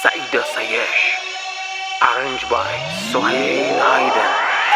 Saida Sayesh, arranged by Sohail Hayden.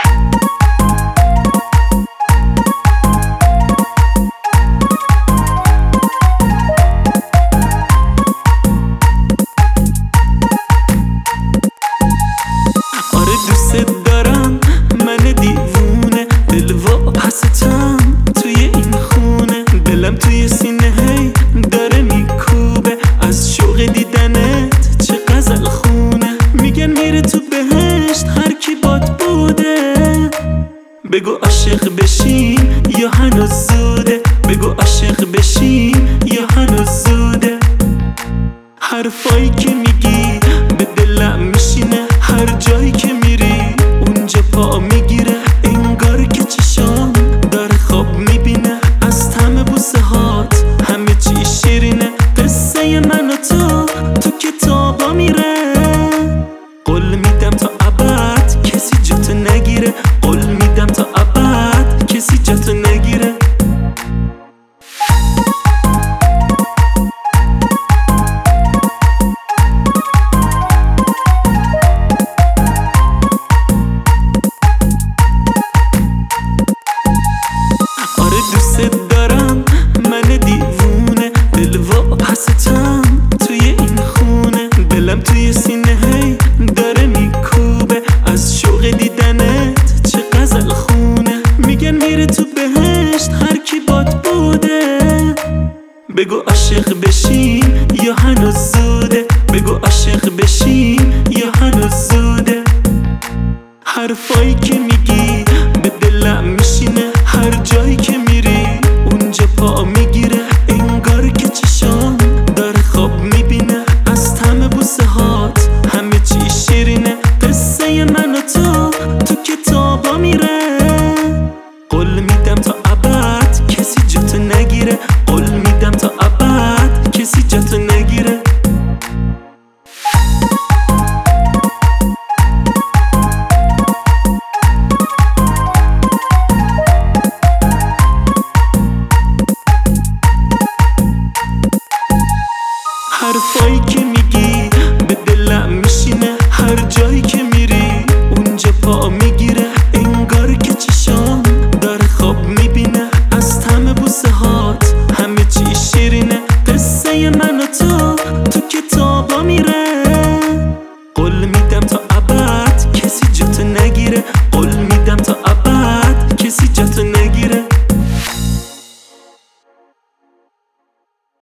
آره دوست دارم من دیوونه، دل و حسطم توی این خونه، دلم توی سینه هی داره میکوبه از شوق دیدنت، چه غزل خونه. میگن میره تو بهشت هر کی باد بوده، بگو عاشق بشیم یا هنوز زوده، بگو عاشق بشیم یا هنوز زوده. حرفایی که میگی به دلم میشینه، هر جایی که میری اونجا پا میگیره، انگار که چشام داره خواب میبینه از طعم بوسه هات، همه چی شیرینه. قصه من و تو کتابا میره، قول میدم تا ابد کسی جاتو نگیره، قول میدم تا ابد کسی جاتو نگیره. دوست دارم من دیوونه، دل و حسطم توی این خونه، دلم توی سینه هی داره میکوبه از شوق دیدنت، چه غزل خونه. میگن میره تو بهشت هر کی باد بوده، بگو عاشق بشیم یا هنوز زوده، بگو عاشق بشیم یا هنوز زوده. حرفایی که میگی به دلم میشینه، هر جایی که میری اونجا پا میگیره، انگار که چشام داره خواب میبینه از طعم بوسه هات، همه چی شیرینه. قصه من و تو کتابا میره، قول میدم تا ابد کسی جاتو نگیره، قول میدم تا ابد کسی جاتو نگیره. حرفایی که میگی به دلم میشینه، هر جایی که میری اونجا پا میگیره، انگار که چشام داره خواب میبینه از طعم بوسه هات، همه چی شیرینه. قصه من